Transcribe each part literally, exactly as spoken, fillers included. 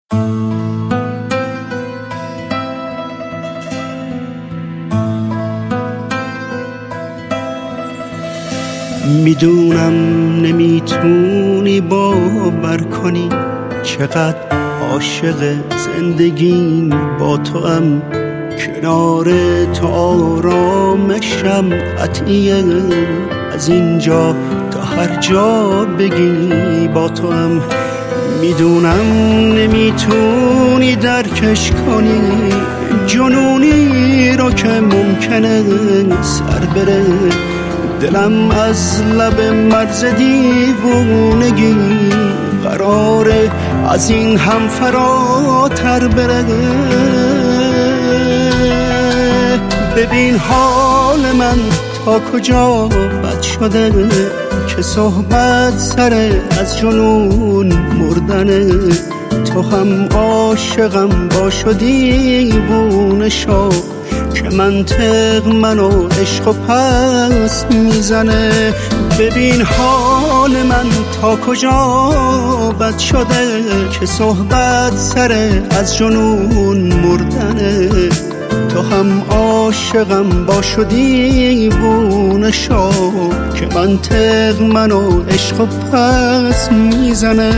میدونم نمیتونی باور کنی چقدر عاشق زندگیم با تو ام، کنار تو آرامشم قطعیه، از اینجا تا هر جا بگی با تو ام. میدونم نمیتونی درکش کنی جنونی رو که ممکنه سر بره، دلم از لب مرز دیوونگی قراره از این هم فراتر بره. ببین حال من تا کجا بد شده که صحبت سر از جنون مردنه، تو هم عاشقم باش و دیوونه شو که منطق منو عشق و پس میزنه. ببین حال من تا کجا بد شده که صحبت سر از جنون مردنه، تو هم عاشقم باش و دیوونه شو که منطق منو عشق و پس میزنه.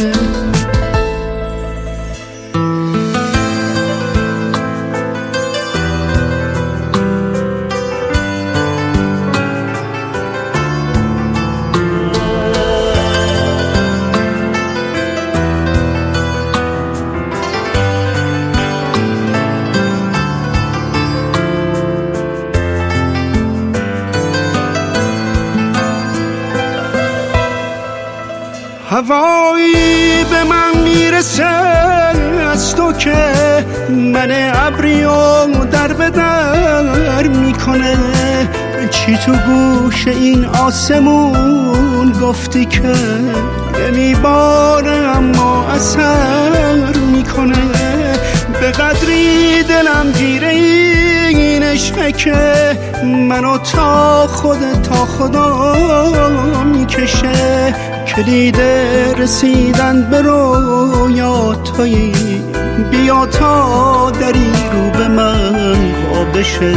هوایی به من میرسه از تو که من ابری و در به در میکنه، چی تو گوش این آسمون گفتی که نمیباره اما اثر میکنه، به قدری دلم گیره این عشقه که منو تا خود تا خدا میکشه، کلید رسیدن به رویا تویی، بیا تا دری رو به من وا بشه.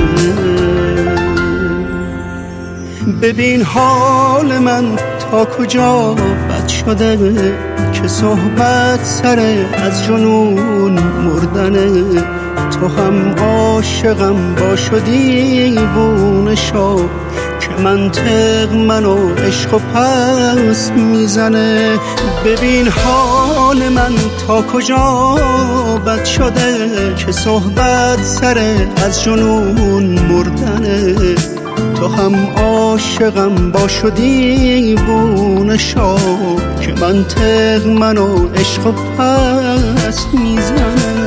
ببین حال من تا کجا بد شده که صحبت سر از جنون مردنه، تو هم عاشقم باش و دیوونه شو که منطق منو عشق و پس میزنه. ببین حال من تا کجا بد شده که صحبت سر از جنون مردنه، تو هم عاشقم باش و دیوونه شو که منطق منو عشق و پس میزنه.